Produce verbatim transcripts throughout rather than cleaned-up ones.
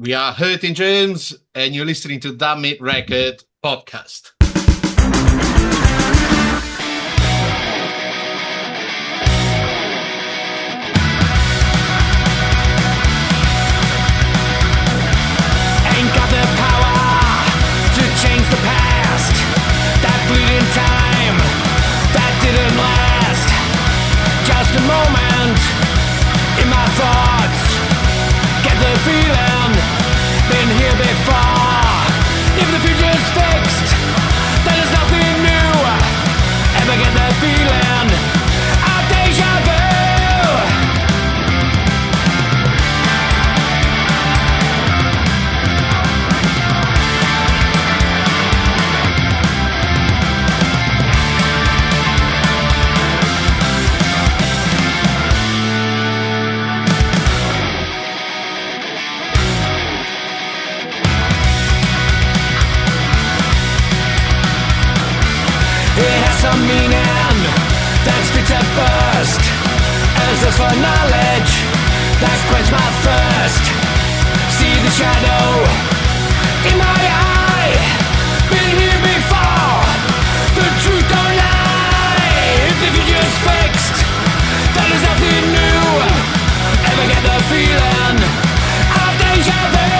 We are Hurting Germs, and you're listening to Damn It Record podcast. Ain't got the power to change the past. That fleeting time, that didn't last. Just a moment in my thoughts. Get the feeling, been here before. If the future's fixed, then there's nothing new. Ever get the feeling of deja vu? Some meaning that sticks at first, as if for knowledge that quench my thirst. See the shadow in my eye, been here before. The truth don't lie. If the future's fixed, then there's nothing new. Ever get the feeling of deja vu?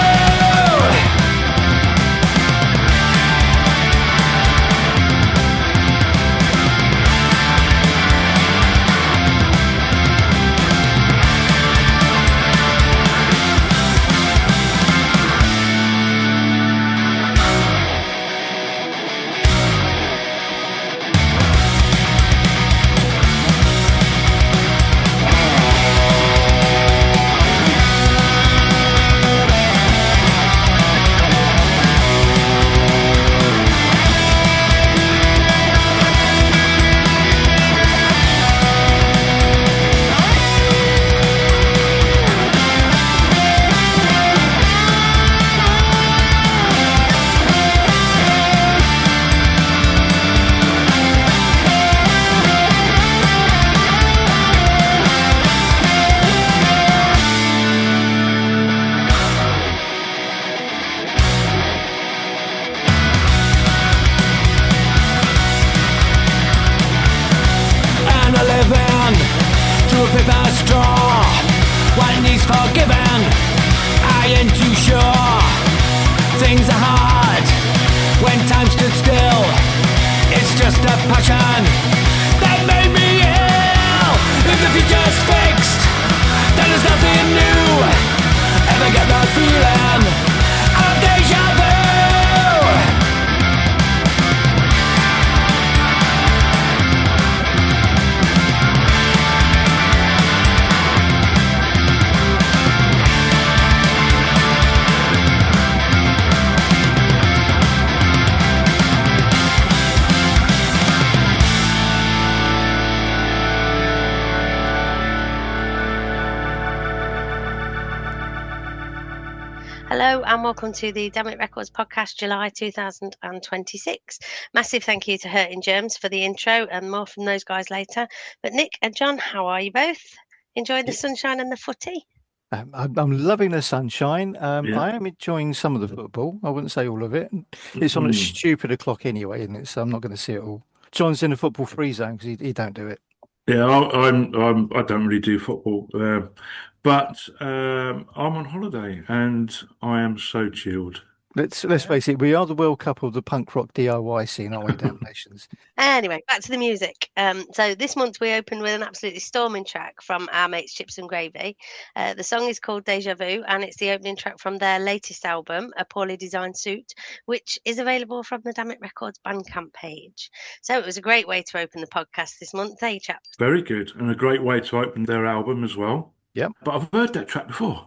And welcome to the Damn It Records podcast, July two thousand twenty-six. Massive thank you to Hurting Germs for the intro, and more from those guys later. But Nick and John, how are you both? Enjoying the sunshine and the footy? Um, I'm, I'm loving the sunshine. Um, Yeah. I am enjoying some of the football. I wouldn't say all of it. It's on a Mm. stupid o'clock anyway, isn't it? So I'm not going to see it all. John's in a football free zone because he, he don't do it. Yeah, I, I'm, I'm, I don't really do football, uh, but um, I'm on holiday and I am so chilled. Let's let's face it, we are the World Cup of the punk rock D I Y scene, aren't we, Damnations? Anyway, back to the music. Um, so this month we opened with an absolutely storming track from our mates Chips and Gravy. Uh, the song is called Deja Vu, and it's the opening track from their latest album, A Poorly Designed Suit, which is available from the Damn It Records Bandcamp page. So it was a great way to open the podcast this month, eh, chaps? Very good, and a great way to open their album as well. Yep. But I've heard that track before.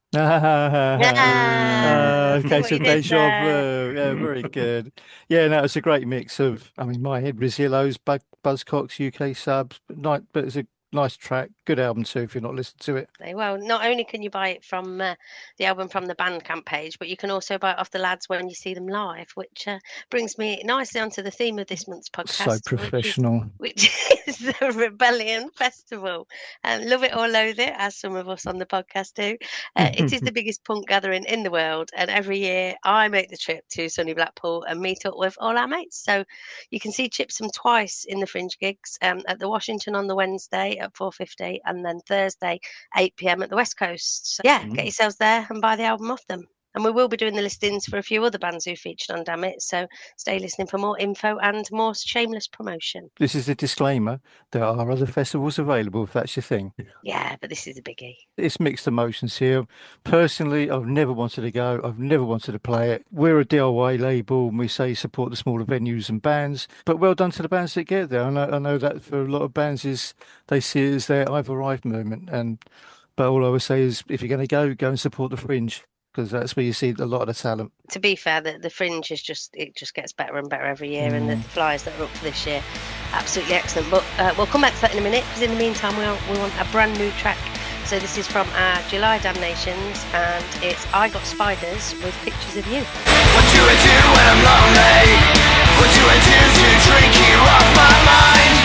Uh, See okay, what so you did deja there. vu. Yeah, very good. Yeah, no, it's a great mix of, I mean, my head, Rizillos, Buzz, Buzzcocks, U K subs, but, night, but it's a nice track, good album too. If you're not listening to it, well, not only can you buy it from uh, the album from the Bandcamp page, but you can also buy it off the lads when you see them live, which uh, brings me nicely onto the theme of this month's podcast. so professional. Which is, which is the Rebellion Festival. Um, love it or loathe it, as some of us on the podcast do. Uh, it is the biggest punk gathering in the world, and every year I make the trip to sunny Blackpool and meet up with all our mates. So you can see Chipsum twice in the Fringe gigs, um, at the Washington on the Wednesday at four fifty, and then Thursday eight p.m. at the West Coast. So yeah, Mm. get yourselves there and buy the album off them. And we will be doing the listings for a few other bands who featured on Damn It, so stay listening for more info and more shameless promotion. This is a disclaimer. There are other festivals available if that's your thing. Yeah, but this is a biggie. It's mixed emotions here. Personally, I've never wanted to go. I've never wanted to play it. We're a D I Y label and we say support the smaller venues and bands. But well done to the bands that get there. I know, I know that for a lot of bands is they see it as their I've arrived moment. And but all I would say is if you're going to go, go and support the Fringe, because that's where you see a lot of the talent. To be fair, the, the Fringe is just, it just gets better and better every year, and the flyers that are up for this year, absolutely excellent. But uh, we'll come back to that in a minute, because in the meantime we, we want a brand new track. So this is from our July Damnations, and it's I Got Spiders with Pictures of You. What do I do when I'm lonely? What do I do to drink you off my mind?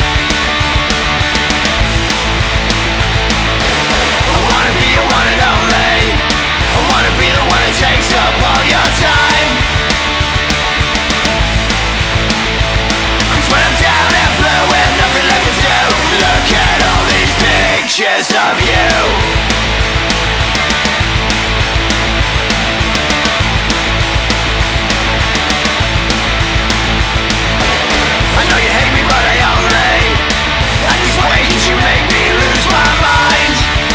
I wanna be the one and only. I wanna be the one that takes up all your time. Cause when I'm down and blue with nothing left to do, look at all these pictures of you. I know you hate me but I only act this way cause you make me lose my mind.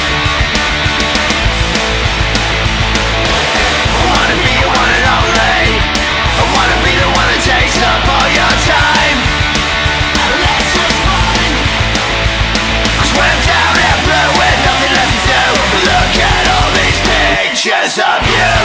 I wanna be the one and only. I wanna be the one that takes up all your time. And that's just fine. Cause when I'm down and blue with nothing left to do, look at all these pictures of you.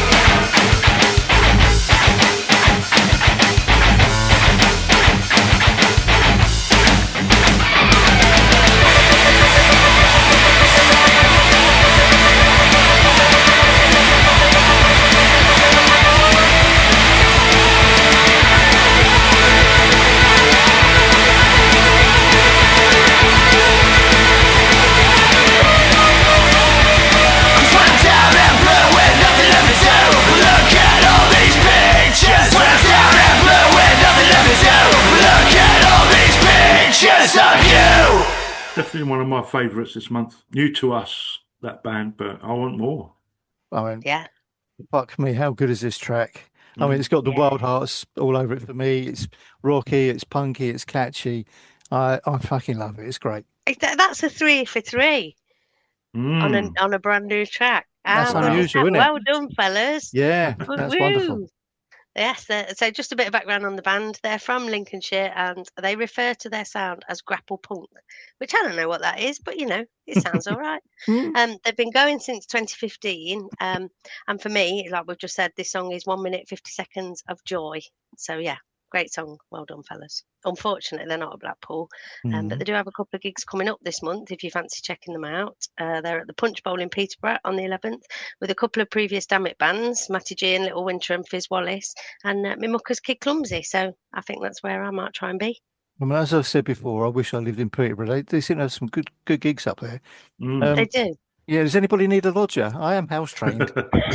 Cause when I'm down and blue with nothing left to do, look at all these pictures. When I'm down and blue with nothing left to do, look at all these pictures of you. Definitely one of my favourites this month. New to us, that band, but I want more. I mean, Yeah, fuck me, how good is this track? I mean, it's got the Yeah. Wild Hearts all over it for me. It's rocky, it's punky, it's catchy. I I fucking love it. It's great. It- that- that's a three for three on a Mm. on a brand new track. That's How good is unusual, that? isn't it? Well done, fellas. Yeah, that's wonderful. Woo! Yes, uh, so just a bit of background on the band. They're from Lincolnshire and they refer to their sound as grapple punk, which I don't know what that is, but you know, it sounds all right. Mm. Um, they've been going since twenty fifteen. Um, and for me, like we've just said, this song is one minute, fifty seconds of joy. So yeah, great song. Well done, fellas. Unfortunately, they're not at Blackpool, um, but Mm. they do have a couple of gigs coming up this month if you fancy checking them out. Uh, they're at the Punch Bowl in Peterborough on the eleventh with a couple of previous Damn It bands, Matty G and Little Winter and Fizz Wallace, and uh, Mimucka's Kid Clumsy. So I think that's where I might try and be. I mean, as I've said before, I wish I lived in Peterborough. They, they seem to have some good good gigs up there. Mm. Um, They do. Yeah, does anybody need a lodger? I am house trained.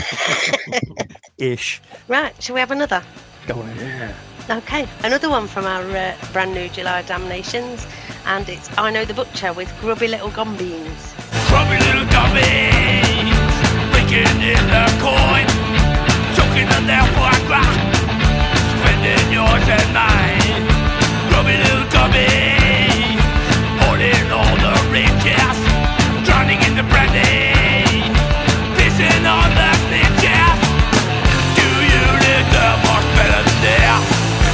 Ish. Right, shall we have another? Go on in. Yeah. Okay, another one from our uh, brand new July Damnations, and it's I Know the Butcher with Grubby Little Gum Beans. Grubby little gummies, breaking in the coin, choking on their foie gras, spending yours and mine. Grubby little gummies, holding all the riches, drowning in the brandy, pissing on the snitches. Do you deserve much better than this?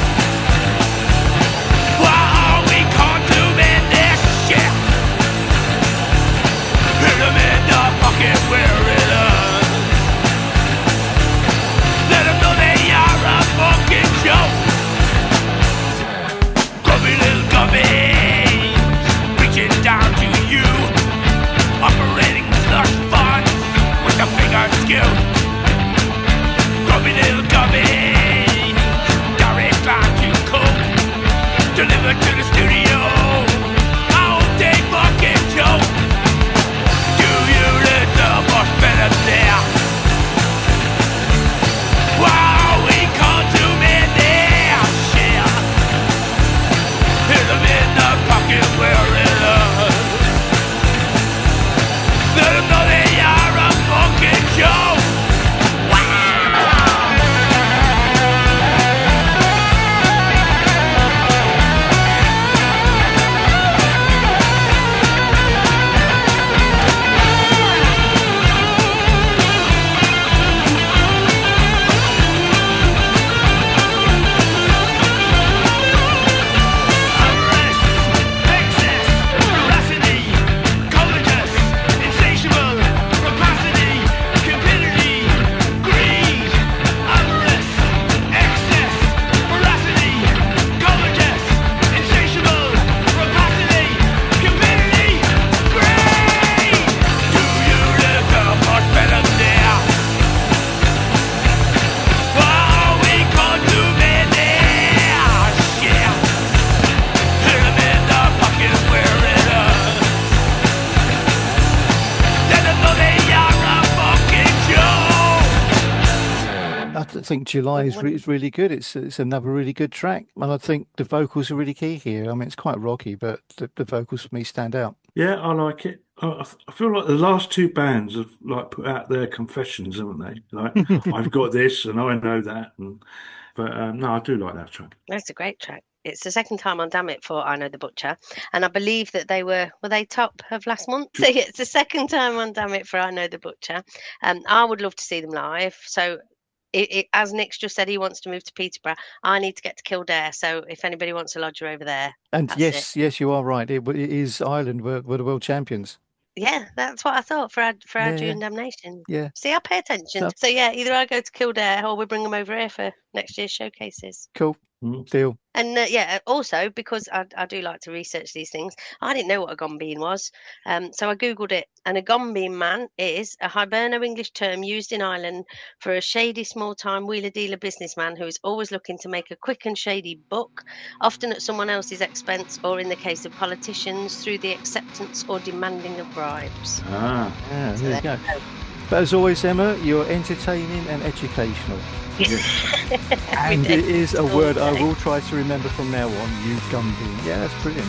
Why are we consuming this shit? Hit 'em in the pocket where it hurts. Let 'em know they are a fucking joke. Grubby little gummy. think July is, re- is really good. It's it's another really good track, and I think the vocals are really key here. I mean, it's quite rocky, but the, the vocals for me stand out. Yeah, I like it. I, I I feel like the last two bands have like put out their confessions, haven't they? Like, I've got this and I know that, and but um, no, I do like that track. That's a great track. It's the second time on Damn It for I Know the Butcher, and I believe that they were were they top of last month. So yeah, it's the second time on Damn It for I Know the Butcher. Um, I would love to see them live. So it, it, as Nick's just said, he wants to move to Peterborough. I need to get to Kildare. So if anybody wants a lodger over there, And that's yes, it. yes, you are right. It, it is Ireland. We're, we're the world champions. Yeah, that's what I thought for our for our Yeah, June yeah. damnation. Yeah. See, I pay attention. So- So yeah, either I go to Kildare or we bring them over here for next year's showcases. Cool. Mm. Deal. And uh, yeah, also because I, I do like to research these things, I didn't know what a gombean was. Um, so I googled it, and a gombean man is a Hiberno-English term used in Ireland for a shady, small-time wheeler-dealer businessman who is always looking to make a quick and shady buck, often at someone else's expense, or in the case of politicians, through the acceptance or demanding of bribes. Ah, Yeah, So there you there go. But as always, Emma, you're entertaining and educational. And it is a word I will try to remember from now on. You Gumby. Yeah, that's brilliant.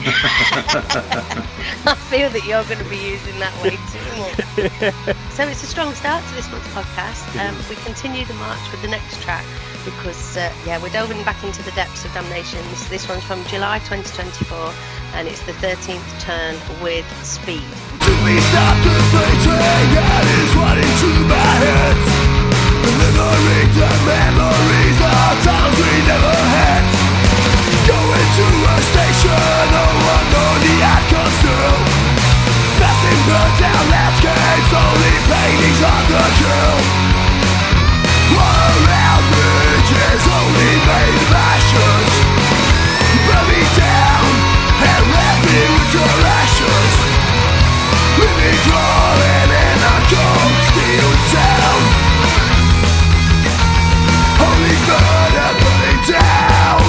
I feel that you're going to be using that way too much. So it's a strong start to this month's podcast. Um, we continue the march with the next track because, uh, yeah, we're delving back into the depths of Damnations. This one's from July twenty twenty-four, and it's the thirteenth turn with Speed. To be stopped with fleeting, that is running through my head. Delivering the memories of times we never had. Going to a station, no one knows the outcomes through. Passing burnt down landscapes, only paintings of the crew. All around bridges, only made of ashes. Burn me down and wrap me with your ashes. Leave me crawling in a cold steel town. Holy fire burning down.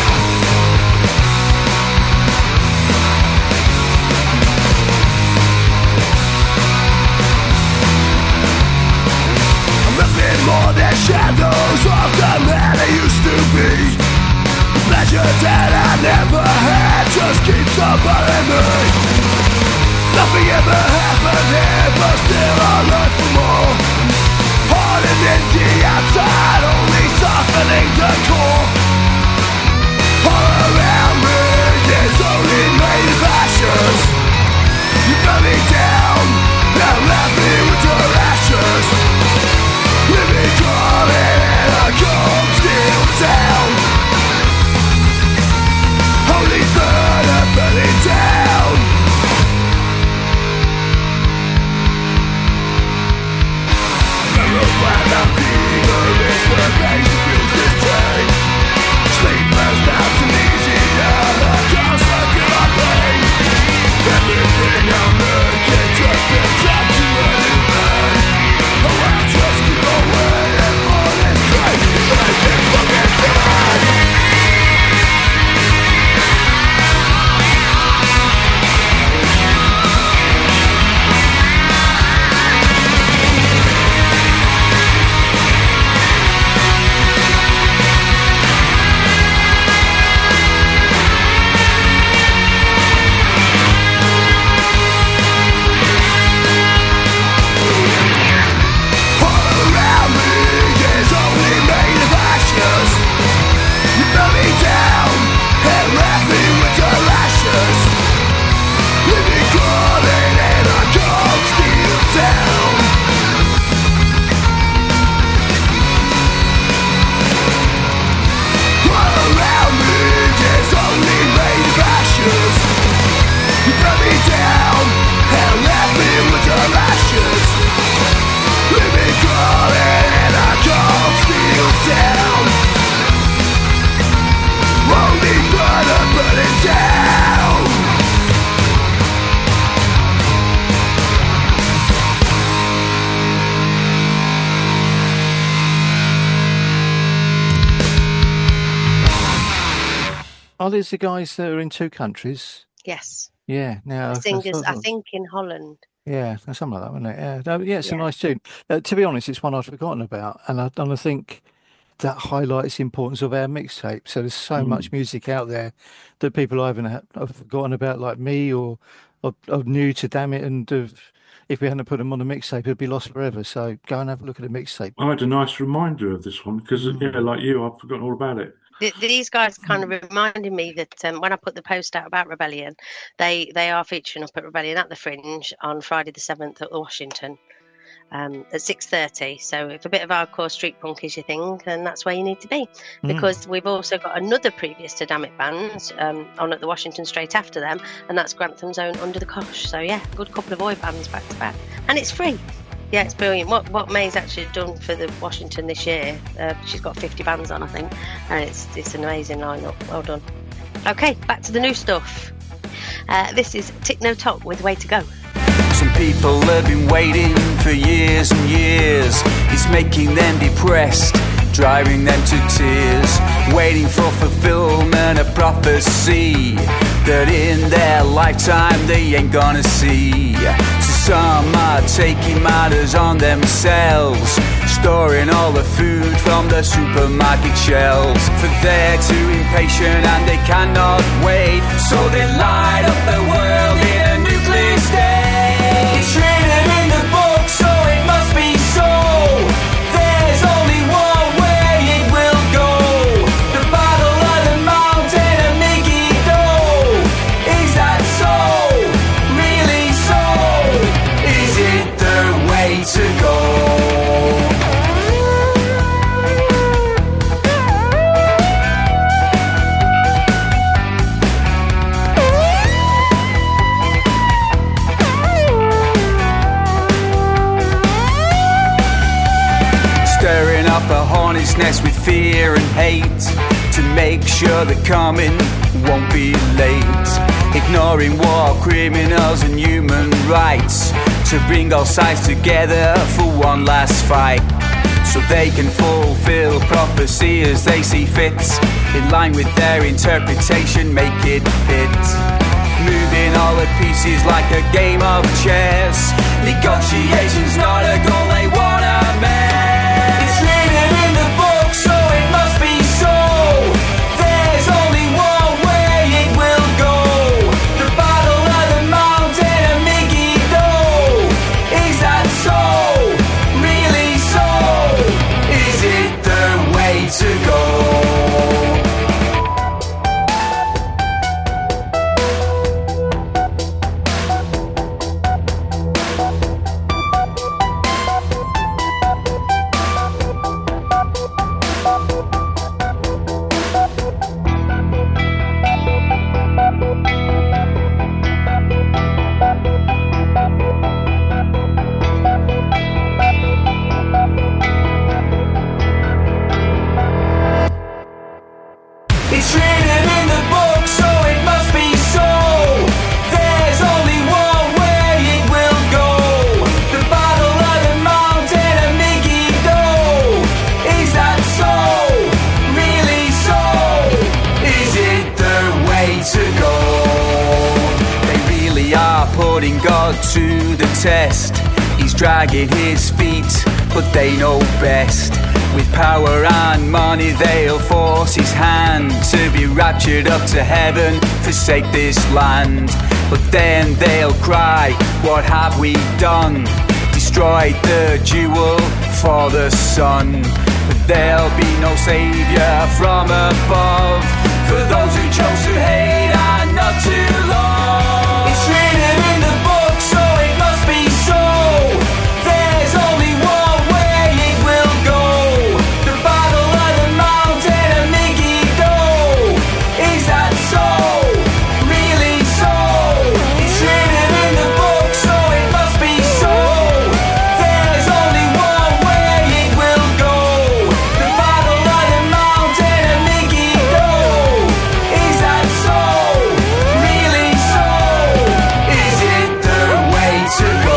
I'm nothing more than shadows of the man I used to be. The pleasure that I never had just keeps on bothering me. Nothing ever happened here, but still I learn for more. Hard and empty outside, only softening the core. All around me is only made of ashes. You burn me down, and wrap me with your ashes. Leave me crawling in a cold steel town. Holy fire burning down. When the fever is the pain to feel this pain. Sleepless nights and easier, the cause of your pain. Everything I make, it just builds up to a new man. Oh, I'll just keep on waiting for this train to make it fucking fine. Are these the guys that are in two countries? Yes, Yeah. Now, the singers, I think, in Holland. Yeah, something like that, wasn't it? Yeah, no, yeah, it's a Yeah. nice tune. Uh, to be honest, it's one I'd forgotten about, and I, and I think that highlights the importance of our mixtape. So there's so Mm. much music out there that people either have, have forgotten about, like me, or are, are new to Damn It, and have, if we hadn't put them on the mixtape, it'd be lost forever. So go and have a look at the mixtape. I had a nice reminder of this one because, Mm. yeah, like you, I've forgotten all about it. Th- These guys kind of reminded me that um, when I put the post out about Rebellion, they they are featuring up at Rebellion at the Fringe on Friday the seventh at the Washington um, at six thirty. So if a bit of hardcore street punk is your thing, then that's where you need to be. Mm. Because we've also got another previous to Damn It bands um, on at the Washington straight after them, and that's Grantham's own Under the Cosh. So yeah, a good couple of Oi bands back to back, and it's free. Yeah, it's brilliant. What what May's actually done for the Washington this year, uh, she's got fifty bands on, I think, and it's it's an amazing lineup. Well done. Okay, back to the new stuff. Uh, this is Tick No Talk with Way to Go. Some people have been waiting for years and years. It's making them depressed, driving them to tears, waiting for fulfillment, a prophecy that in their lifetime they ain't gonna see. So some are taking matters on themselves, storing all the food from the supermarket shelves, for they're too impatient and they cannot wait, so they light up the world in a nuclear state. It's written in the book, so it must be so. There's only one way it will go. The battle of the mountain of Megiddo. Is that so? Really so? Is it the way to go? Stirring up a hornet's nest with fear and hate, to make sure the coming won't be late. Ignoring war criminals and human rights, to bring all sides together for one last fight, so they can fulfill prophecy as they see fit, in line with their interpretation, make it fit. Moving all the pieces like a game of chess. Negotiation's not a goal they wanna make. It's written in the book, so it must be so. There's only one way it will go. The battle of the mountain of Megiddo. Is that so? Really so? Is it the way to go? It's written in the book, so it must be so. There's only one way it will go. The battle of the mountain of Megiddo. Is that so? Really so? Is it the way to go? They really are putting God to the test. He's dragging his feet, but they know best. With power and money they'll force his hand to be raptured up to heaven, forsake this land. But then they'll cry, what have we done? Destroyed the jewel for the sun. But there'll be no saviour from above for those who chose to hate and not to love. It's written in the book, so it must be so. There's only one way it will go. The battle of the mountain of Megiddo. Is that so? Really so? It's written in the book, so it must be so. There's only one way it will go. The battle of the mountain of Megiddo. Is that so? Really so? Is it the way to go?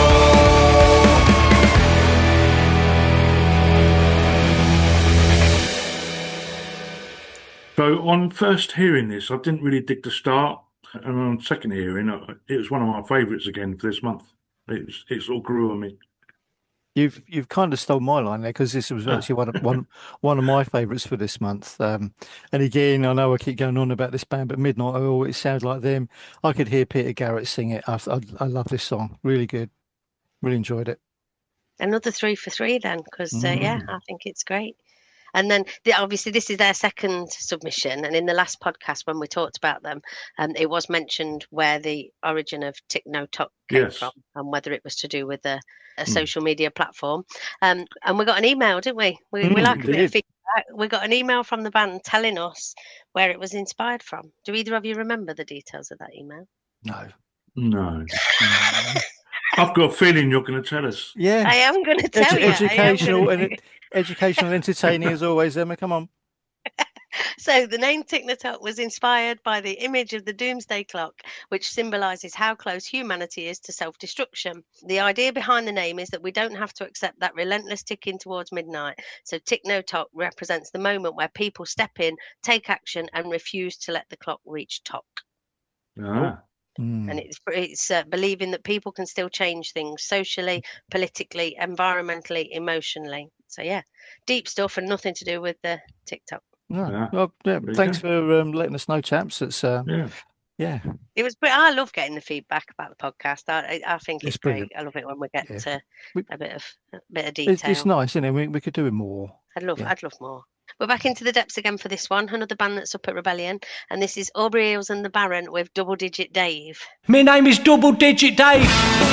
So on first hearing this, I didn't really dig the start, and on second hearing, uh, it was one of my favourites again for this month. It's it all grew on me. You've you've kind of stole my line there because this was actually one of, one one of my favourites for this month. Um, and again, I know I keep going on about this band, but Midnight Oil, it sounds like them. I could hear Peter Garrett sing it. I, I, I love this song. Really good. Really enjoyed it. Another three for three then, because uh, Mm. yeah, I think it's great. And then the, obviously this is their second submission, and in the last podcast when we talked about them, um, it was mentioned where the origin of Tick No Talk came Yes. from and whether it was to do with a, a Mm. social media platform. Um, and we got an email, didn't we? We, we Mm, like a bit of indeed. feedback. We got an email from the band telling us where it was inspired from. Do either of you remember the details of that email? No. No. Mm. I've got a feeling you're going to tell us. Yeah. I am going to tell Edu- you. I am educational gonna- and educational, entertaining as always, Emma. Come on. So the name Tick No Talk was inspired by the image of the doomsday clock, which symbolises how close humanity is to self-destruction. The idea behind the name is that we don't have to accept that relentless ticking towards midnight. So Tick No Talk represents the moment where people step in, take action, and refuse to let the clock reach talk. Ah. Mm. And it's it's uh, believing that people can still change things socially, politically, environmentally, emotionally. So yeah, deep stuff and nothing to do with the TikTok. No. Yeah. Well, yeah, There you thanks go. for um, letting us know, chaps. It's uh, Yeah. yeah. It was, but I love getting the feedback about the podcast. I I I think It's it's, great. brilliant. I love it when we get Yeah. to We- a bit of a bit of detail. It's, it's nice, isn't it? We, we could do it more. I'd love yeah. I'd love more. We're back into the depths again for this one. Another band that's up at Rebellion, and this is Aubrey Eels and the Baron with Double Digit Dave. My name is Double Digit Dave.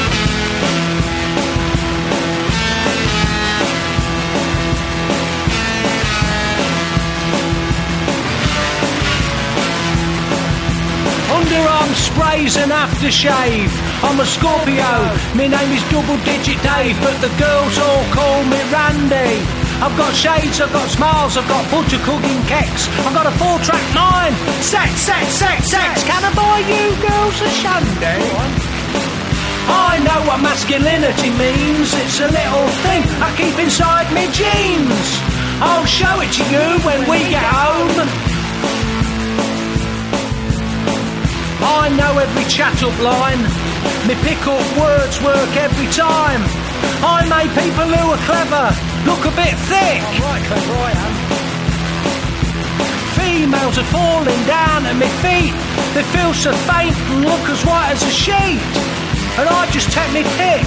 Underarm sprays and aftershave. I'm a Scorpio. My name is Double Digit Dave, but the girls all call me Randy. I've got shades, I've got smiles, I've got butter cooking keks. I've got a four-track mind. Sex, sex, sex, sex. Can I buy you girls a shandy? I know what masculinity means. It's a little thing I keep inside me jeans. I'll show it to you when we get home. I know every chat-up line. Me pick-up words work every time. I make people who are clever look a bit thick. I'm right clever I am. Females are falling down at my feet. They feel so faint and look as white as a sheet. And I just take me pick.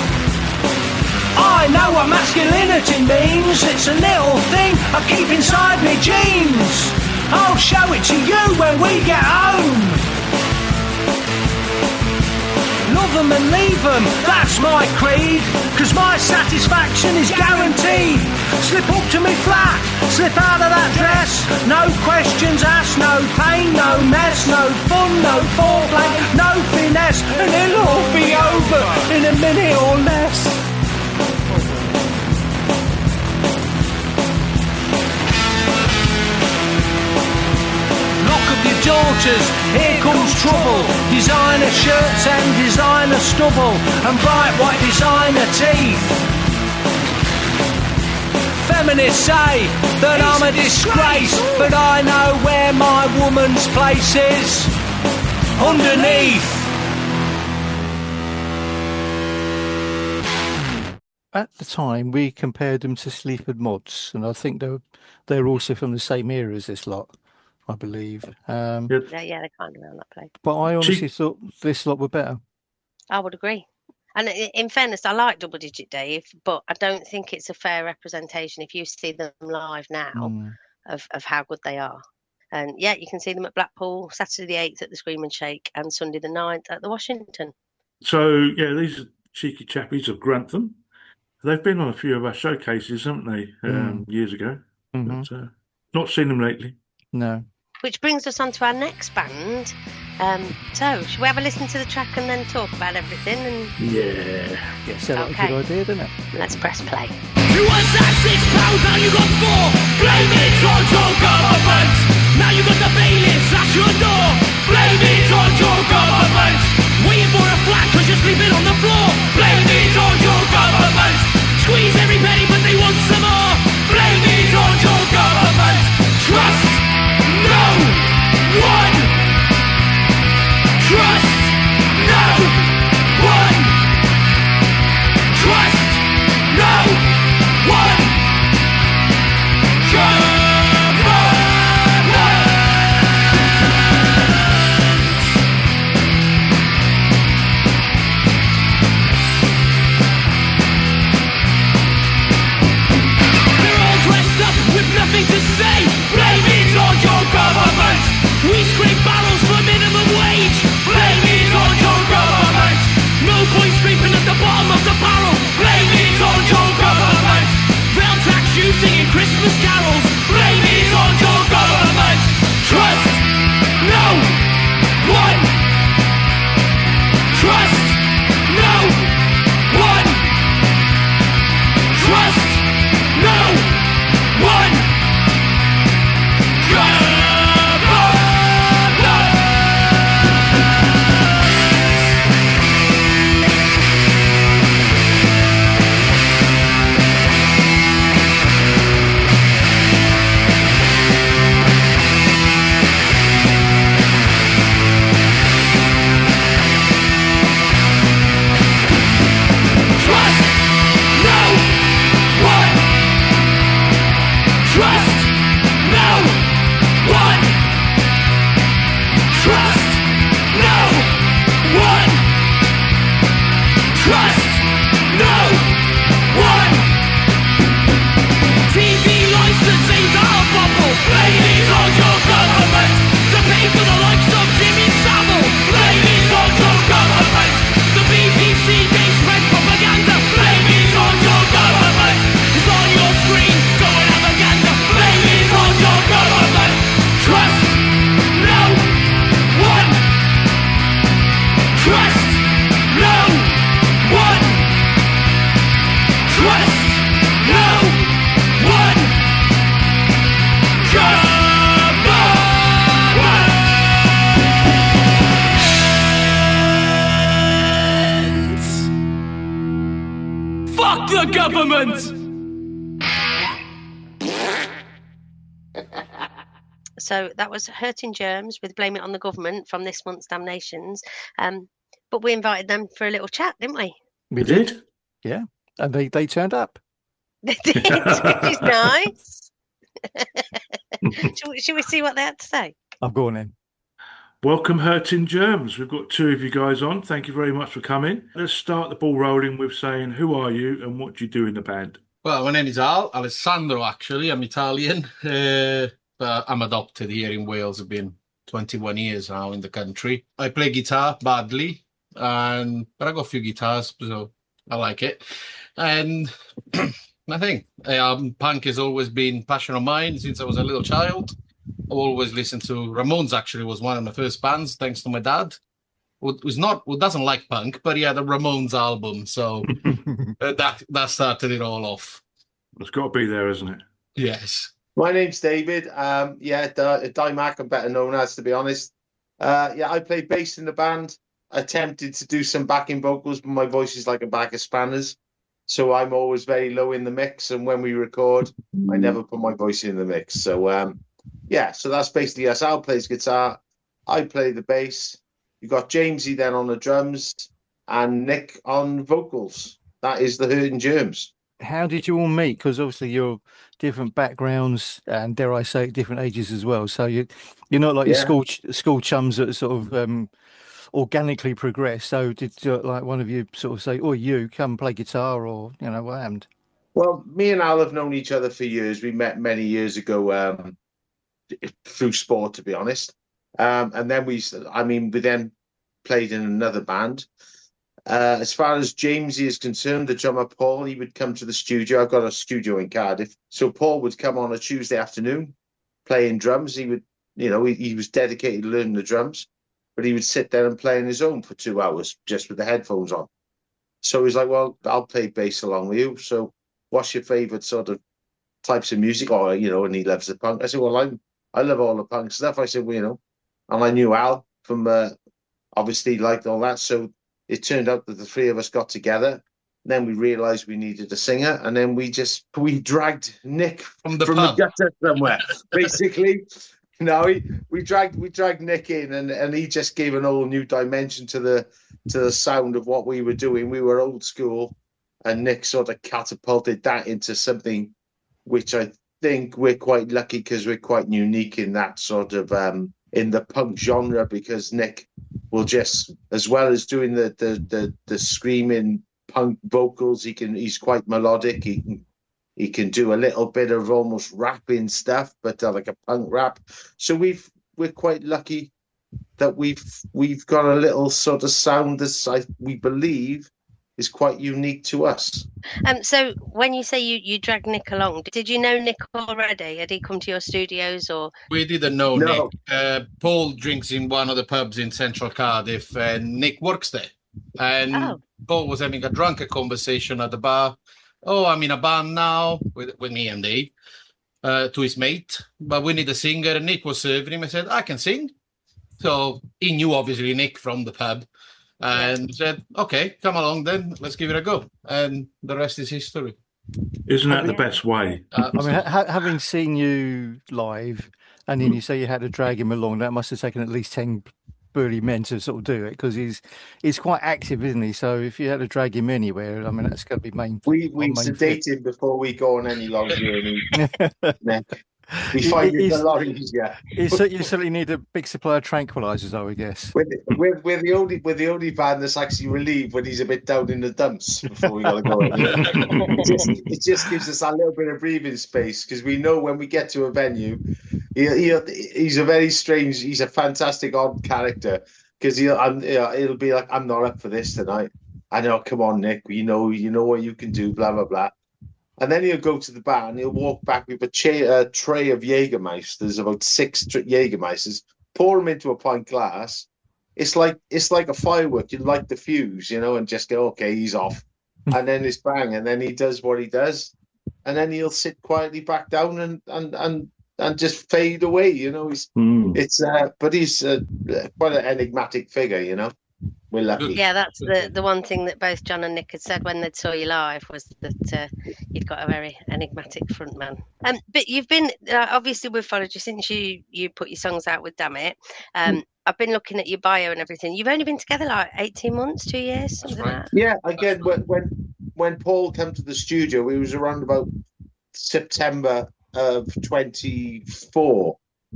I know what masculinity means. It's a little thing I keep inside me jeans. I'll show it to you when we get home. Love them and leave them, that's my creed. Cause my satisfaction is guaranteed. Slip up to me flat, slip out of that dress. No questions asked, no pain, no mess. No fun, no foreplay, no finesse. And it'll all be over in a minute or less. Daughters, here comes trouble. Designer shirts and designer stubble, and bright white designer teeth. Feminists say that I'm a disgrace, but I know where my woman's place is. Underneath. At the time, we compared them to Sleaford Mods, and I think they're they're also from the same era as this lot, I believe. Um, Yeah. Yeah, yeah, they're kind of around that place. But I honestly She- thought this lot were better. I would agree. And i- in fairness, I like Double Digit Dave, but I don't think it's a fair representation if you see them live now Mm. of, of how good they are. And yeah, you can see them at Blackpool, Saturday the eighth at the Scream and Shake, and Sunday the ninth at the Washington. So, yeah, these are cheeky chappies of Grantham. They've been on a few of our showcases, haven't they, um, years ago? Mhm. But uh, not seen them lately. No. Which brings us on to our next band. Um, so, should we have a listen to the track and then talk about everything? And Yeah. Yeah, sounds like a Okay. good idea, doesn't it? let's press play. You once had six pounds, now you got four. Blame it on your government. Now you got the bailiffs at your door. Blame it on your government. Waiting for a flat cause you're sleeping on the floor. Blame it on your government. Squeeze every penny but they want some more. Blame it on your government. Trust no one. Trust no one. Trust no the government! So that was Hurting Germs with Blame It on the Government from this month's Damnations. Um, but we invited them for a little chat, didn't we? We You did? Yeah. And they, they turned up. They did, which is nice. should, we, should we see what they had to say? I've gone in. Welcome, Hurting Germs. We've got two of you guys on. Thank you very much for coming. Let's start the ball rolling with saying, who are you and what do you do in the band? Well, my name is Al, Alessandro, actually. I'm Italian, uh, but I'm adopted here in Wales. I've been twenty-one years now in the country. I play guitar badly, and but I got a few guitars, so I like it. And nothing. Um, punk has always been passion of mine since I was a little child. I've always listened to Ramones. Actually, was one of my first bands, thanks to my dad, who was not who doesn't like punk, but he had a Ramones album, so uh, that that started it all off. It's got to be there, isn't it? Yes. My name's David. Um, yeah, D- Dymac, I'm better known as, to be honest. Uh, yeah, I play bass in the band. I attempted to do some backing vocals, but my voice is like a bag of spanners. So I'm always very low in the mix. And when we record, I never put my voice in the mix. So, um, yeah, so that's basically us. Al plays guitar. I play the bass. You got Jamesy then on the drums and Nick on vocals. That is the Hurting Germs. How did you all meet? Because obviously you're different backgrounds and, dare I say, different ages as well. So you, you're not like Yeah. your school ch- school chums that sort of um, organically progress. So did uh, like one of you sort of say, "Oh, you come play guitar," or you know what happened? Well, me and Al have known each other for years. We met many years ago um, through sport, to be honest. Um, and then we, I mean, we then played in another band. Uh, as far as Jamesy is concerned, the drummer Paul, he would come to the studio. I've got a studio in Cardiff. So Paul would come on a Tuesday afternoon playing drums. He would, you know, he, he was dedicated to learning the drums, but he would sit there and play on his own for two hours just with the headphones on. So he's like, well, I'll play bass along with you. So what's your favourite sort of types of music? Or, you know, and he loves the punk. I said, well, I'm, I love all the punk stuff. I said, well, you know, and I knew Al from, uh, obviously liked all that. So it turned out that the three of us got together. Then we realised we needed a singer, and then we just we dragged Nick From the from pub. the gutter somewhere. Basically, no, we, we dragged we dragged Nick in, and, and he just gave an whole new dimension to the to the sound of what we were doing. We were old school, and Nick sort of catapulted that into something which I think we're quite lucky because we're quite unique in that sort of um, in the punk genre, because Nick will just, as well as doing the the the, the screaming punk vocals, he can he's quite melodic. He can he can do a little bit of almost rapping stuff, but uh, like a punk rap. So we've we're quite lucky that we've we've got a little sort of sound that I, we believe is quite unique to us. Um, so when you say you, you dragged Nick along, did you know Nick already? Had he come to your studios or? We didn't know No. Nick. Uh, Paul drinks in one of the pubs in central Cardiff, and Nick works there. And Oh. Paul was having a drunken conversation at the bar. Oh, I'm in a band now with, with me and Dave, uh, to his mate, but we need a singer. And Nick was serving him. I said, I can sing. So he knew, obviously, Nick from the pub. And said, okay, come along then, let's give it a go. And the rest is history. Isn't that the Yeah. best way? Uh, I mean, ha- having seen you live, and then you say you had to drag him along, that must have taken at least ten burly men to sort of do it, because he's he's quite active, isn't he? So if you had to drag him anywhere, I mean, that's got to be main. We we main sedate him before we go on any long journey. Nick. We find it He's- a lot easier. You cer- you certainly need a big supply of tranquilizers, I would guess. We're, the- we're, we're the only we're the only band that's actually relieved when he's a bit down in the dumps before we gotta go. it, just, it just gives us a little bit of breathing space, because we know when we get to a venue, he, he, he's a very strange, he's a fantastic odd character, because he'll I'm, you know, it'll be like, I'm not up for this tonight. I know, come on, Nick, you know you know what you can do, blah blah blah. And then he'll go to the bar and he'll walk back with a, cha- a tray of Jägermeisters, about six tr- Jägermeisters, pour them into a pint glass. It's like it's like a firework. You light the fuse, you know, and just go, okay, he's off. And then it's bang, and then he does what he does, and then he'll sit quietly back down and and and, and just fade away. You know, he's Mm. it's uh, but he's uh, quite an enigmatic figure, you know. We're lucky. Yeah, that's the, the one thing that both John and Nick had said when they saw you live was that uh, you'd got a very enigmatic frontman. Um, but you've been, uh, obviously we've followed you since you, you put your songs out with Damn It. Um, mm. I've been looking at your bio and everything. You've only been together like eighteen months, two years, something right. like that. Yeah, again, when, when when Paul came to the studio, it was around about September of twenty-four.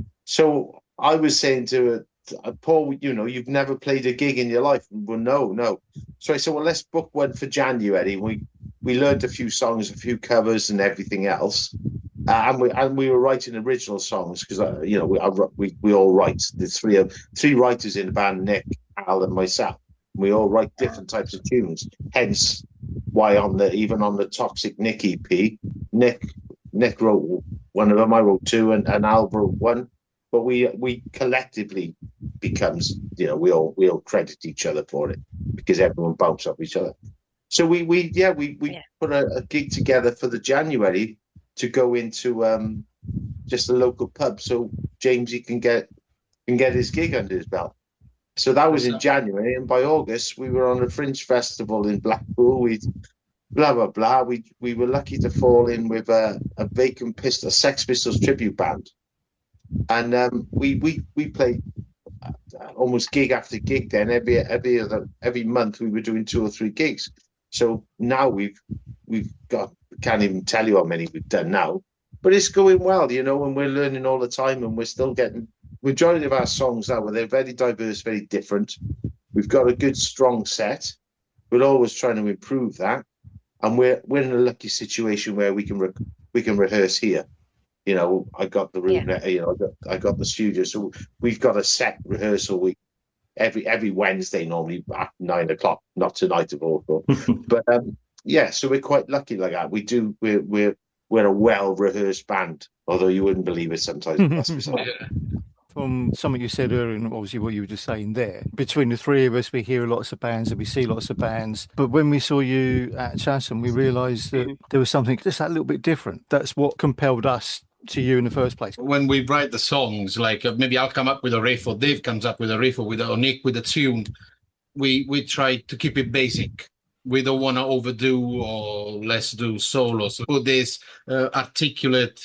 So I was saying to uh, Paul, you know, you've never played a gig in your life. Well, no, no. So I said, well, let's book one for January. We we learned a few songs, a few covers, and everything else. Uh, and we and we were writing original songs because uh, you know we, I, we we all write. The three of three writers in the band: Nick, Al, and myself. We all write different types of tunes. Hence, why on the even on the Toxic Nick E P, Nick Nick wrote one of them. I wrote two, and, and Al wrote one. But we we collectively becomes you know we all we all credit each other for it because everyone bounces off each other. So we we yeah we we yeah. put a, a gig together for the January to go into um, just a local pub so Jamesy can get can get his gig under his belt. So that was in January, and by August we were on a Fringe Festival in Blackpool. We blah blah blah. We we were lucky to fall in with a, a Vacant Pistol, a Sex Pistols tribute band, and um, we we we played almost gig after gig. Then every every other every month we were doing two or three gigs. So now we've we've got. Can't even tell you how many we've done now, but it's going well, you know, and we're learning all the time, and we're still getting majority of our songs now. Well, they're very diverse, very different. We've got a good, strong set. We're always trying to improve that, and we're we're in a lucky situation where we can re- we can rehearse here. You know, I got the room, yeah. you know, I got I got the studio, so we've got a set rehearsal week every every Wednesday normally at nine o'clock. Not tonight, of course, but um. Yeah, so we're quite lucky like that. We do. We're we're we're a well rehearsed band, although you wouldn't believe it sometimes. From something you said earlier, and obviously what you were just saying there, between the three of us, we hear lots of bands and we see lots of bands. But when we saw you at Chatham, we realised that there was something just a little bit different. That's what compelled us to you in the first place. When we write the songs, like uh, maybe I'll come up with a riff, or Dave comes up with a riff, or with a, or Nick with a tune. We we try to keep it basic. We don't want to overdo or let's do solos. Put this uh, articulate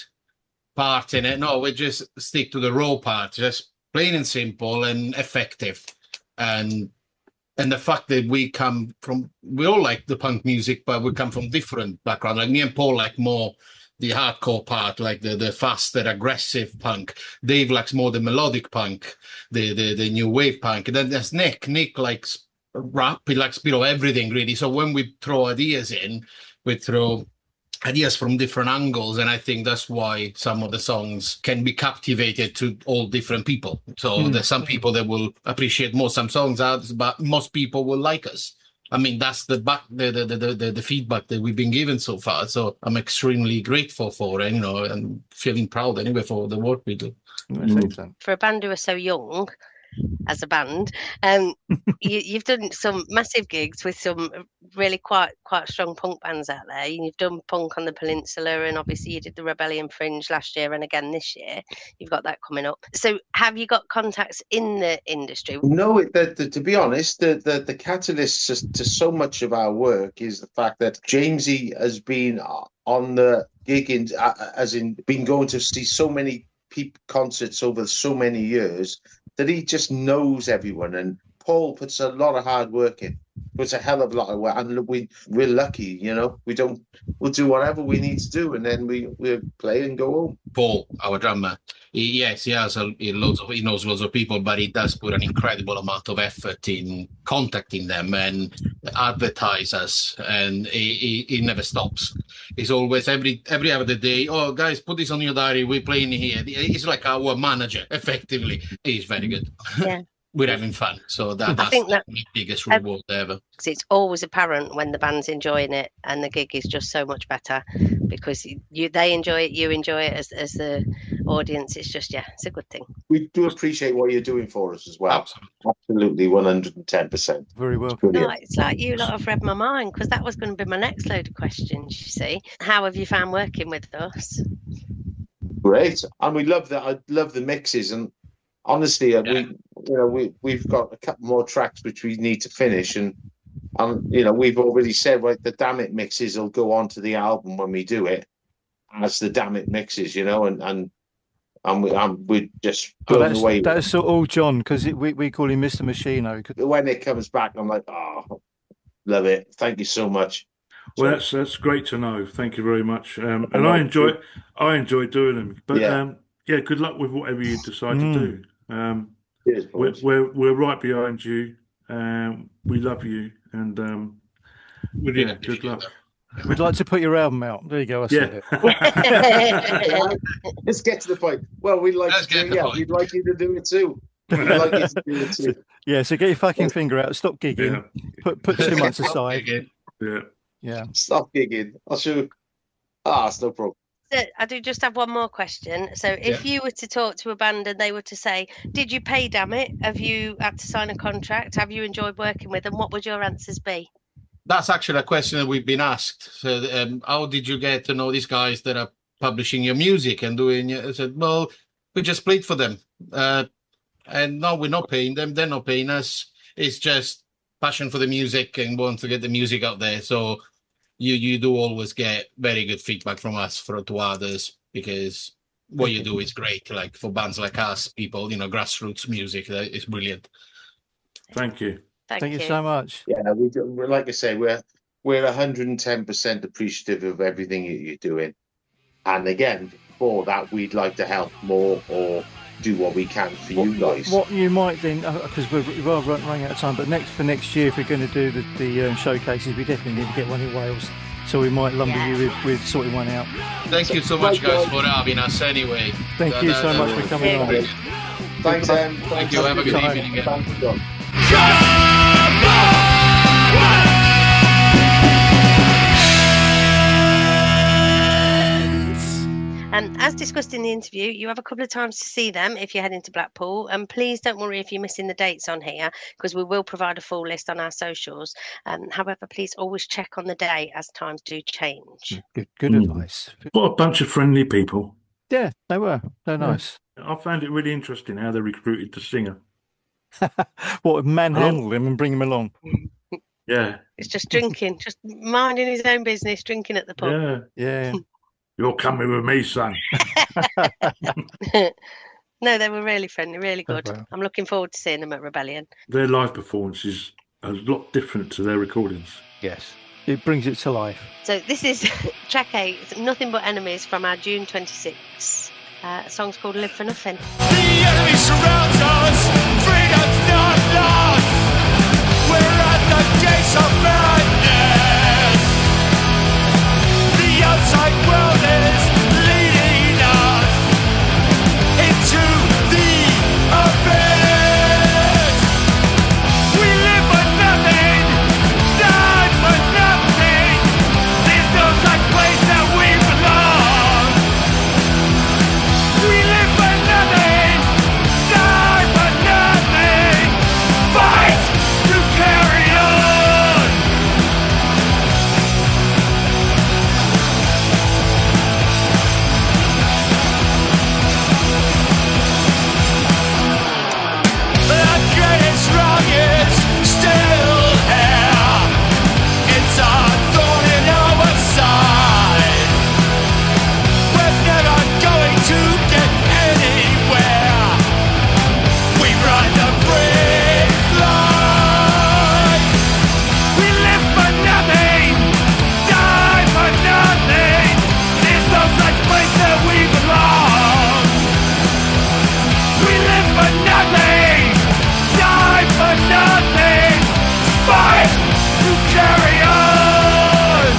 part in it. No, we just stick to the raw part, just plain and simple and effective. And and the fact that we come from, we all like the punk music, but we come from different backgrounds. Like me and Paul like more the hardcore part, like the, the faster, aggressive punk. Dave likes more the melodic punk, the, the, the new wave punk. And then there's Nick. Nick likes rap, he likes a bit of everything really. So when we throw ideas in, we throw ideas from different angles, and I think that's why some of the songs can be captivated to all different people. So mm. there's some people that will appreciate more some songs, others, but most people will like us. I mean, that's the back the the, the the the feedback that we've been given so far. So I'm extremely grateful for it, you know, and feeling proud anyway for the work we do. Mm. For a band who are so young, as a band, um, you, you've done some massive gigs with some really quite quite strong punk bands out there. You've done punk on the Peninsula, and obviously you did the Rebellion Fringe last year, and again this year. You've got that coming up. So, have you got contacts in the industry? No, the, the, to be honest, the, the the catalyst to, to so much of our work is the fact that Jamesy has been on the gig in, as in been going to see so many people concerts over so many years, that he just knows everyone. And Paul puts a lot of hard work in, puts a hell of a lot of work, and we we're lucky, you know. We don't we'll do whatever we need to do, and then we we play and go home. Paul, our drummer, he, yes, he has a, he loads of he knows loads of people, but he does put an incredible amount of effort in contacting them and advertise us, and he, he, he never stops. He's always every every other day. Oh, guys, put this on your diary. We're playing here. He's like our manager, effectively. He's very good. Yeah. We're having fun, so that, that's think that, the biggest reward um, ever. It's always apparent when the band's enjoying it, and the gig is just so much better because you, you they enjoy it, you enjoy it as as the audience. It's just yeah, it's a good thing. We do appreciate what you're doing for us as well. Absolutely, Absolutely one hundred and ten percent. Very well. No, it's like you lot have read my mind, because that was going to be my next load of questions. You see, how have you found working with us? Great, and we love that. I love the mixes and. Honestly, yeah. we you know, we we've got a couple more tracks which we need to finish, and and you know, we've already said like the Damn It mixes will go on to the album when we do it as the Damn It mixes, you know, and and and we and we're just Oh, blown that's away. with that's all John because we we call him Mister Machino. it. When it comes back, I'm like, oh, love it. Thank you so much. Well, So, that's that's great to know. Thank you very much. Um, and And I like- enjoy I enjoy doing them. But Yeah. um, yeah, good luck with whatever you decide Mm. to do. Um, cheers, we're, boys. we're we're right behind you. Um, we love you, and um, We really yeah, good appreciate luck. that. We'd like to put your album out. There you go. I said Yeah. it. Let's get to the point. Well, we'd like Let's to get do, to the yeah, point. we'd like you to do it too. We'd like you to do it too. Yeah. So get your fucking finger out. Stop gigging. Yeah, Put put two months aside. Again. yeah. Yeah. Stop gigging. I'll show you. Ah, it's no problem. So I do just have one more question. So if you were to talk to a band and they were to say, did you pay, damn it? Have you had to sign a contract? Have you enjoyed working with them? What would your answers be? That's actually a question that we've been asked. So, um, how did you get to know these guys that are publishing your music and doing it? I said, well, we just played for them. Uh, and no, we're not paying them. They're not paying us. It's just passion for the music and want to get the music out there. So you you do always get very good feedback from us for to others because what you do is great. Like for bands like us, people, you know, grassroots music, that is brilliant. Thank you. Thank, Thank you so much. Yeah, we do, we're like I say, we're we're one hundred and ten percent appreciative of everything you- you're doing. And again, for that, we'd like to help more or do what we can for you guys. What you might then, because we're, we're run- running out of time, but next for next year, if we're going to do the, the um, showcases, we definitely need to get one in Wales. So we might lumber Yeah. you with, with sorting one out. Thank you so much, guys, for having us anyway. Thank That- you that- so that much was for coming on. brilliant. Thanks, Em. Thank you. Have a good Time. evening again. Thank you, John. Um, as discussed in the interview, you have a couple of times to see them if you're heading to Blackpool. And please don't worry if you're missing the dates on here, because we will provide a full list on our socials. Um, however, please always check on the day as times do change. Good, good Mm. advice. What a bunch of friendly people. Yeah, they were. They're nice. I found it really interesting how they recruited the singer. What, manhandle him and bring him along? Yeah, It's just drinking, just minding his own business, drinking at the pub. yeah. Yeah. You're coming with me, son. No, they were really friendly, really good. well. I'm looking forward to seeing them at Rebellion. Their live performance is a lot different to their recordings. Yes. It brings it to life. So this is track eight, Nothing But Enemies from our June twenty-sixth. Uh, song's called Live for Nothing. The enemy surrounds us, freedom's not lost. We're at the gates of madness. The outside world is leading us into the abyss. We live for nothing, die for nothing. There's no such place that we belong. We live for nothing, die for nothing, fight to carry on. The greatest wrong is still here. It's a thorn in our side. We're never going to get anywhere. We run the brake line. We live for nothing, die for nothing. There's no such place that we belong. We live for nothing, die for nothing. Fight to carry on.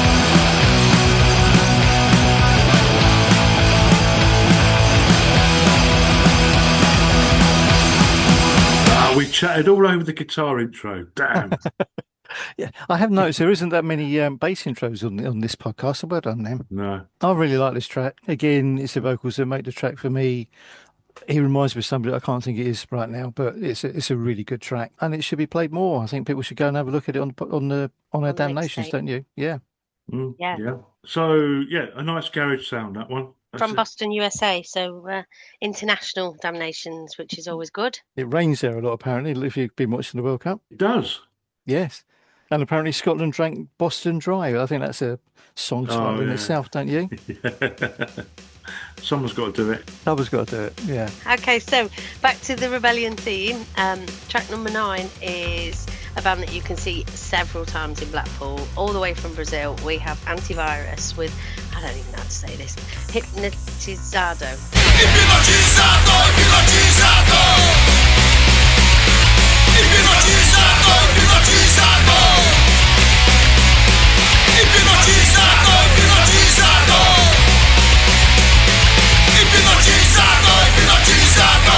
Ah, we chatted all over the guitar intro. Damn. Yeah, I have noticed there isn't that many um, bass intros on on this podcast. So well done, them. No. I really like this track. Again, it's the vocals that make the track for me. He reminds me of somebody I can't think it is right now, but it's a, it's a really good track, and it should be played more. I think people should go and have a look at it on on the on our On the damnations, mixtape. don't you? Yeah. Mm, Yeah. yeah. So, yeah, a nice garage sound, that one. from it. Boston, U S A. So uh, international damnations, which is always good. It rains there a lot, apparently, if you've been watching the World Cup. It does. Yes. And apparently Scotland drank Boston Dry. I think that's a song title Oh, in yeah. itself, don't you? Someone's got to do it. Someone's got to do it, yeah. Okay, so back to the Rebellion theme. Um, track number nine is a band that you can see several times in Blackpool, all the way from Brazil. We have Antivirus with, I don't even know how to say this, Hipnotizado. Hipnotizado, hipnotizado. Hipnotizado, hipnotizado. Hipnotizado, hipnotizado. Hipnotizado, hipnotizado.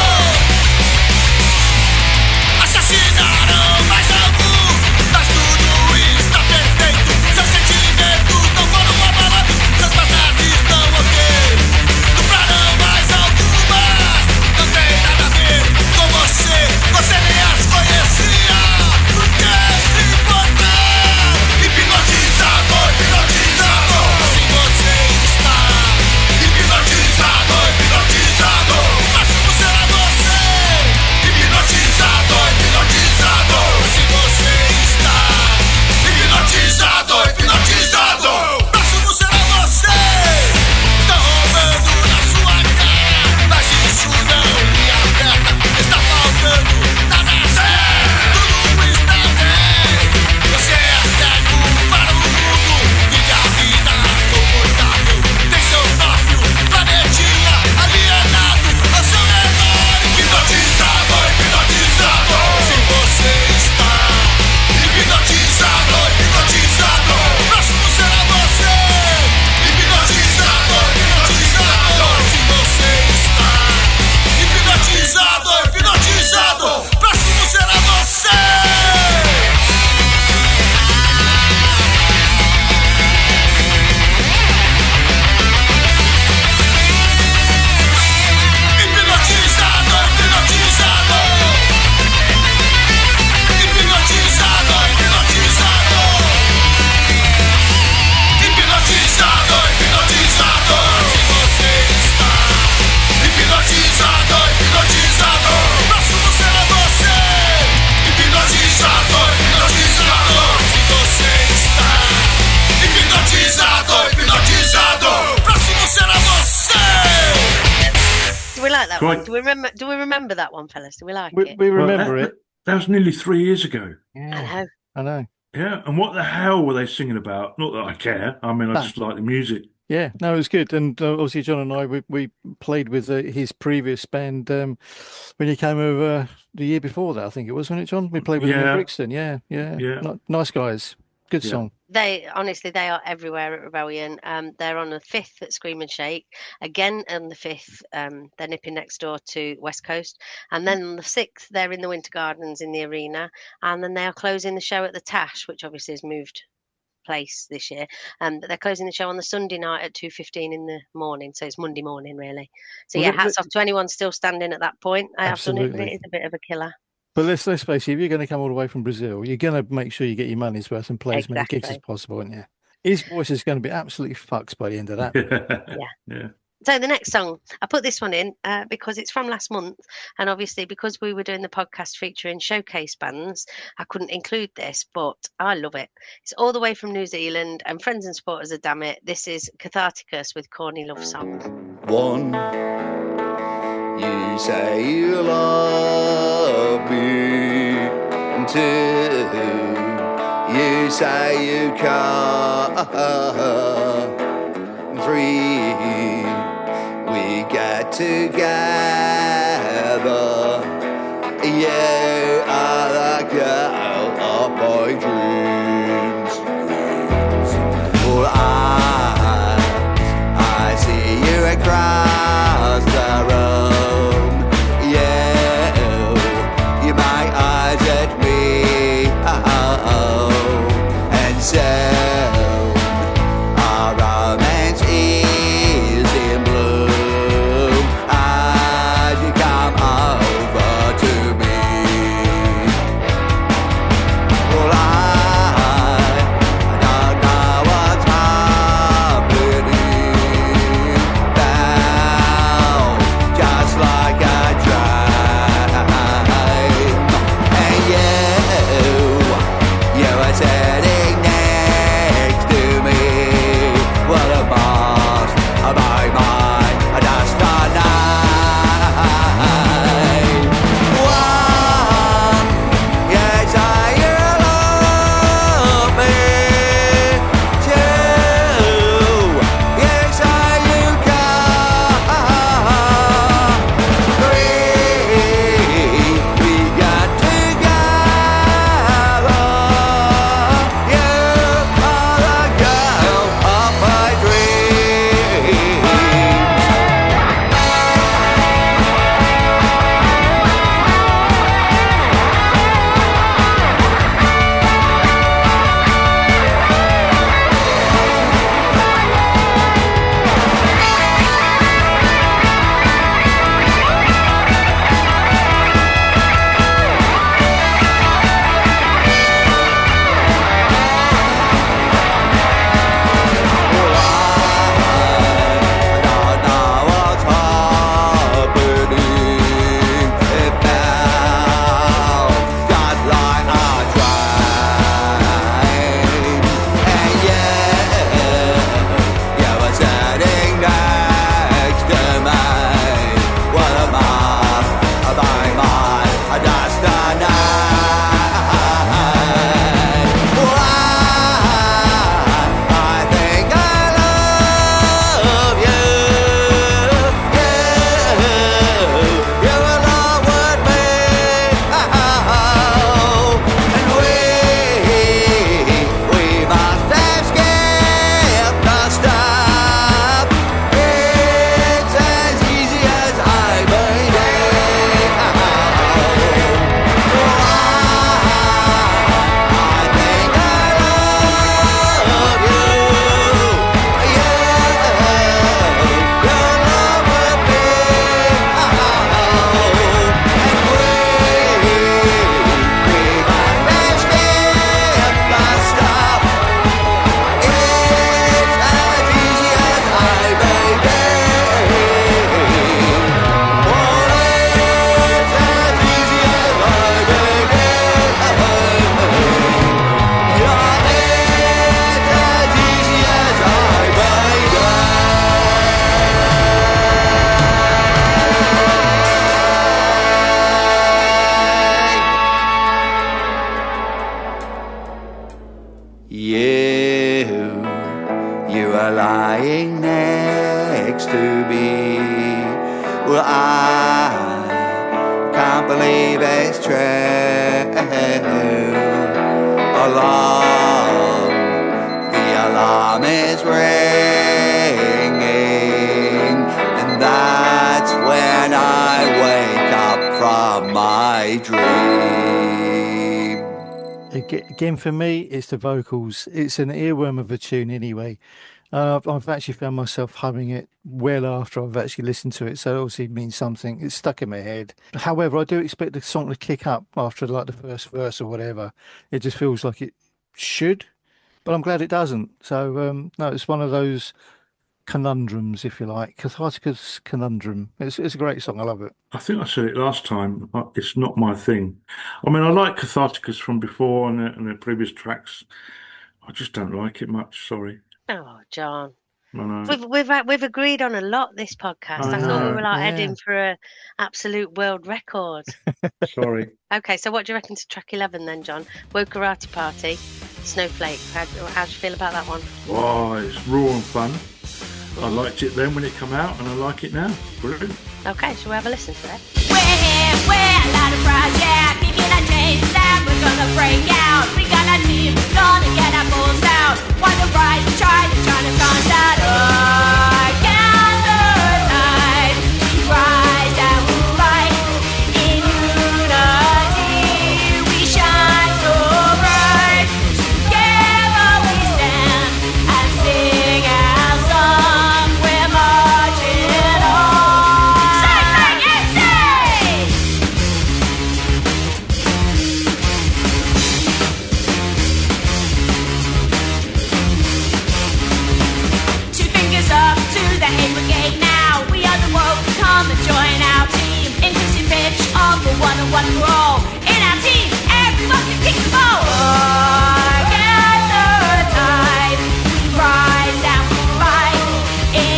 Assassinaram mais alguns, mas tudo está perfeito. Seus sentimentos não foram abalados, seus passados estão ok. Compraram mais algumas, não tem nada a ver com você. Você nem as conhecia, por que se importar? Hipnotizado, hipnotizado, assim você está. Hipnotizado, hipnotizado, máximo será você. Hipnotizado, hipnotizado, assim você está. Hipnotizado, hipnotizado, máximo será você. Estão roubando na sua cara, mas isso não me afeta. Está faltando nada certo, tudo está bem. Você é cego para o mundo, vive a vida confortável. Tem seu próprio planetinha alienado ao seu redor. Hipnotizado, hipnotizado, se você está. Hipnotizado, hipnotizado, próximo será você. Hipnotizado, hipnotizado, se você está. Hipnotizado, hipnotizado, próximo será você. Hipnotizado, hipnotizado. Hipnotizado, hipnotizado. Hipnotizado, hipnotizado, se você está. Hipnotizado, hipnotizado, próximo será você. Hipnotizado, hipnotizado, se você está. Hipnotizado, hipnotizado, próximo será você. Do we like that Right. one? Do we remember? Do we remember that one, fellas? Do we like We, it? we Well, remember that, it. That was nearly three years ago. I Yeah, know. I know. Yeah, and what the hell were they singing about? Not that I care. I mean, I No. just like the music. Yeah, no, it was good. And uh, obviously, John and I, we, we played with uh, his previous band um, when he came over the year before that, I think it was, wasn't it, John? We played with him in Yeah. Brixton. Yeah, yeah. Yeah. Ni- nice guys. Good Yeah. song. They honestly, they are everywhere at Rebellion. Um, they're on the fifth at Scream and Shake. Again on the fifth, um, they're nipping next door to West Coast, and then on the sixth, they're in the Winter Gardens in the arena, and then they are closing the show at the Tash, which obviously has moved place this year. Um, but they're closing the show on the Sunday night at two fifteen in the morning, so it's Monday morning really. So Well, yeah, let- hats off to anyone still standing at that point. I have done it, but it Absolutely. is a bit of a killer. But let's let's face it, if you're going to come all the way from Brazil, you're going to make sure you get your money's worth and play as many gigs as Exactly. possible, aren't you? His voice is going to be absolutely fucked by the end of that. yeah. So the next song, I put this one in uh, because it's from last month, and obviously because we were doing the podcast featuring showcase bands, I couldn't include this, but I love it. It's all the way from New Zealand, and friends and supporters are damn it. This is Catharticus with Corny Love Song. One, you say you love me. And two, you say you can't. And three, we get together. You are the girl of my dreams. Well, I, I see you across the room. You, you make eyes at me. Oh, and so our romance is in bloom as you come over to me. You, you are lying next to me. Well, I can't believe it's true. Alarm, the alarm is ringing, and that's when I wake up from my dream. Again, for me, it's the vocals. It's an earworm of a tune anyway. Uh, I've, I've actually found myself humming it well after I've actually listened to it, so it obviously means something. It's stuck in my head. However, I do expect the song to kick up after like the first verse or whatever. It just feels like it should, but I'm glad it doesn't. So, um, no, it's one of those conundrums, if you like. Catharticus Conundrum. It's, it's a great song. I love it. I think I said it last time. uh, It's not my thing. I mean, I like Catharticus from before and the, and the previous tracks. I just don't like it much. Sorry. Oh, John. I know. We've we've uh, we've agreed on a lot this podcast. I I, thought we know, were like yeah. heading for a absolute world record. Sorry. Okay, so what do you reckon to track eleven then, John? Wokarati Party, Snowflake. How, how do you feel about that one? Oh, it's raw and fun. I liked it then when it came out, and I like it now. Brilliant. Okay, shall we have a listen to it? We're here, we're a lot of pride, yeah. Kicking our chains down, we're gonna break out. We got our team, gonna get our balls out. Want to rise, try to try to find out. Oh, gather tide, we rise and we fight. In unity, we shine so bright. Together we stand and sing our song. We're marching on. Say, say, and say! Two fingers up to the hate brigade now. We are the world, come and join our team. Inclusive pitch of the one and one for all. In our team, everyone can kick the ball. Oh, gather tide, we rise and we fight. In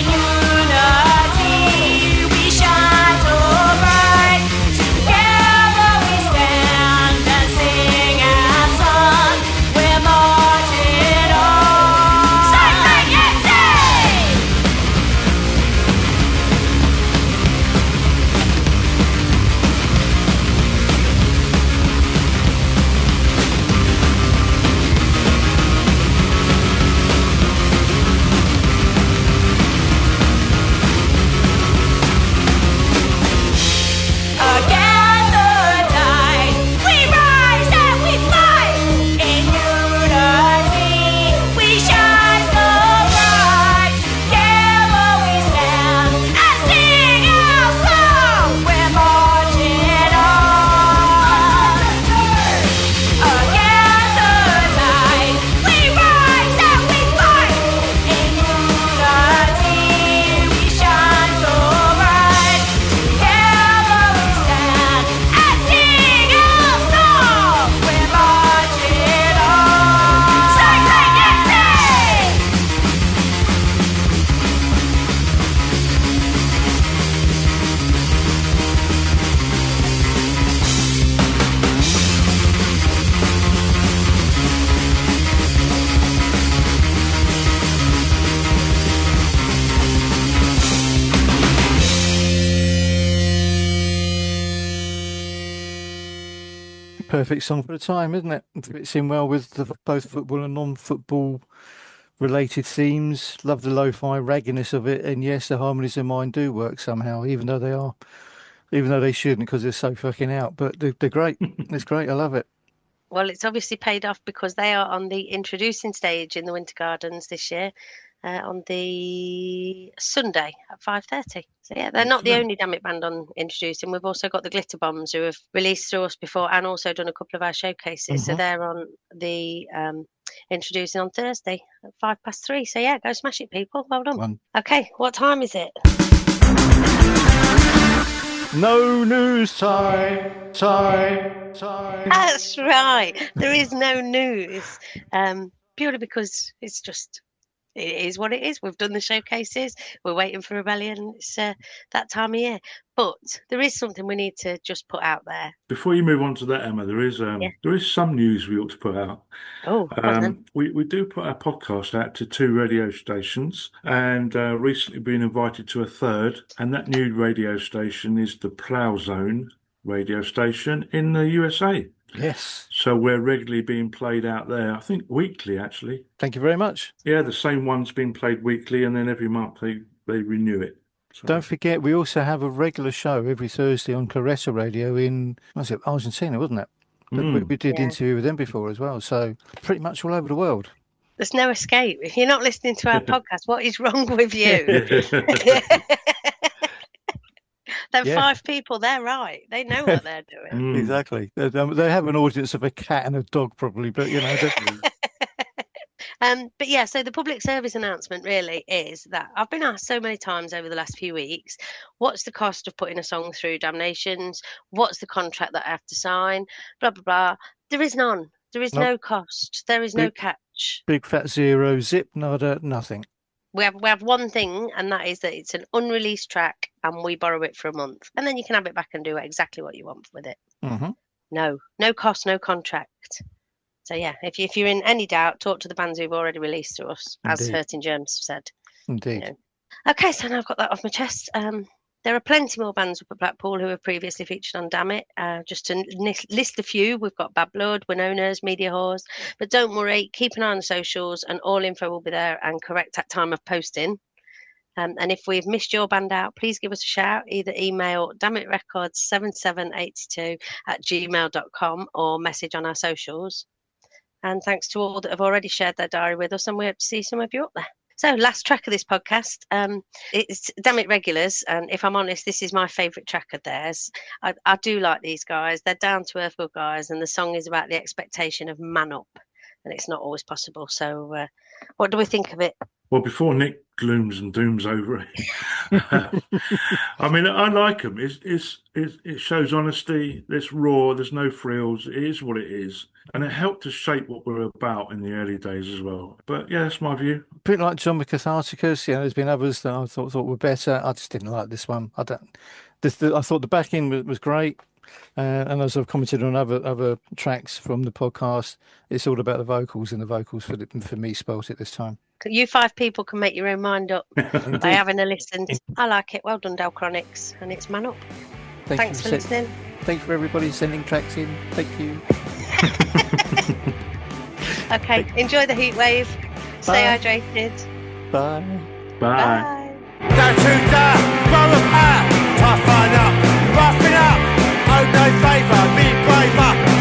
unity, we shine so bright. Together we stand and sing our song. We're marching on. Say, say, and say! Gather tide, we rise and we fight. In unity, we shine so bright. Together we stand and sing our song. We're marching on. Gather tide, we rise and we fight. In unity, we shine so bright. Together we stand and sing our song. We're marching on. Say, say, and say! Perfect song for the time, isn't it? It fits in well with the, both football and non-football related themes. Love the lo-fi ragginess of it, and yes, the harmonies in mine do work somehow, even though they are, even though they shouldn't because they're so fucking out. But they're, they're great. It's great. I love it. Well, it's obviously paid off because they are on the introducing stage in the Winter Gardens this year uh, on the Sunday at five thirty. So yeah, they're not the Excellent. only Damn It band on introducing. We've also got the Glitter Bombs who have released through us before and also done a couple of our showcases. So Mhm. they're on the um, introducing on Thursday at five past three. So yeah, go smash it, people. Well done. One. Okay, what time is it? No news time. Time. Time. That's right. There is no news, um, purely because it's just it is what it is. We've done the showcases. We're waiting for Rebellion. It's uh, that time of year. But there is something we need to just put out there. Before you move on to that, Emma, there is um, Yeah. there is some news we ought to put out. Oh, go on then. Um, we, we do put our podcast out to two radio stations, and uh, recently been invited to a third, and that new radio station is the Plough Zone radio station in the U S A. Yes. So we're regularly being played out there, I think weekly actually. Thank you very much. Yeah, the same one's being played weekly, and then every month they, they renew it. So, Don't forget, we also have a regular show every Thursday on Caressa Radio in, what was it, Argentina, wasn't it? But We, Mm. we did Yeah. interview with them before as well. So pretty much all over the world. There's no escape. If you're not listening to our podcast, what is wrong with you? They're Yeah. five people. They're right. They know what they're doing. Mm. Exactly. They, they have an audience of a cat and a dog probably, but you know. they- Um, but yeah, so the public service announcement really is that I've been asked so many times over the last few weeks, what's the cost of putting a song through Damnations? What's the contract that I have to sign? Blah, blah, blah. There is none. There is Nope. no cost. There is no Big- catch. Big fat zero, zip, nada, nothing. We have, we have one thing, and that is that it's an unreleased track and we borrow it for a month. And then you can have it back and do exactly what you want with it. hmm No, no cost, no contract. So yeah, if, you, if you're in any doubt, talk to the bands who've already released to us, as Indeed. Hurting Germs said. Indeed. Yeah. Okay, so now I've got that off my chest. Um, there are plenty more bands up at Blackpool who have previously featured on Damn It. Uh, just to n- list a few, we've got Bad Blood, Winona's, Media Whores. But don't worry, keep an eye on the socials and all info will be there and correct at time of posting. Um, and if we've missed your band out, please give us a shout. Either email dammitrecords seven seven eight two at gmail dot com or message on our socials. And thanks to all that have already shared their diary with us, and we hope to see some of you up there. So, last track of this podcast, um, it's Damn It Regulars, and if I'm honest, this is my favourite track of theirs. I, I do like these guys. They're down-to-earth good guys, and the song is about the expectation of man up, and it's not always possible. So, uh, what do we think of it? Well, before Nick glooms and dooms over it, I mean, I like them. It's, it's, it's, it shows honesty. It's raw. There's no frills. It is what it is. And it helped to shape what we're about in the early days as well. But yeah, that's my view. A bit like John McCatharticus, you know, there's been others that I thought thought were better. I just didn't like this one. I don't. This, the, I thought the backing was, was great, uh, and as I've commented on other other tracks from the podcast, it's all about the vocals, and the vocals for the, for me spoilt it this time. You five people can make your own mind up by having a listen. I like it. Well done, Del Chronics, and it's man up. Thank Thanks you for sen- listening. Thanks for everybody sending tracks in. Thank you. Okay, enjoy the heat wave. Stay Bye. hydrated. Bye. Bye. Bye. Down to down, roll apart, toughen up, roughen up, owe no favour, be braver,